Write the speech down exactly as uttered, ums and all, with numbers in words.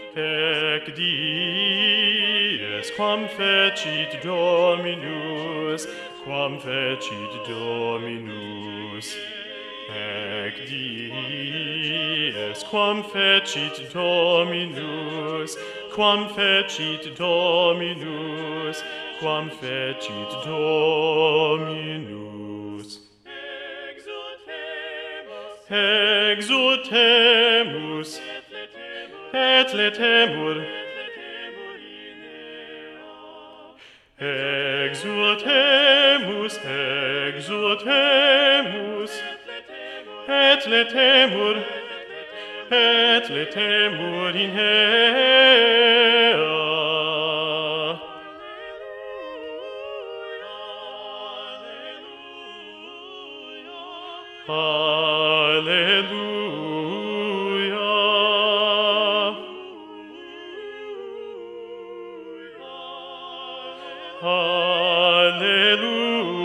Ec dies quam fecit Dominus, quam fecit Dominus. Ec dies quam fecit Dominus, quam fecit Dominus, quam fecit Dominus. Exultemus, et letemur, exultemus, exultemus, et letemur, et letemur in ea. Alleluia. Alleluia.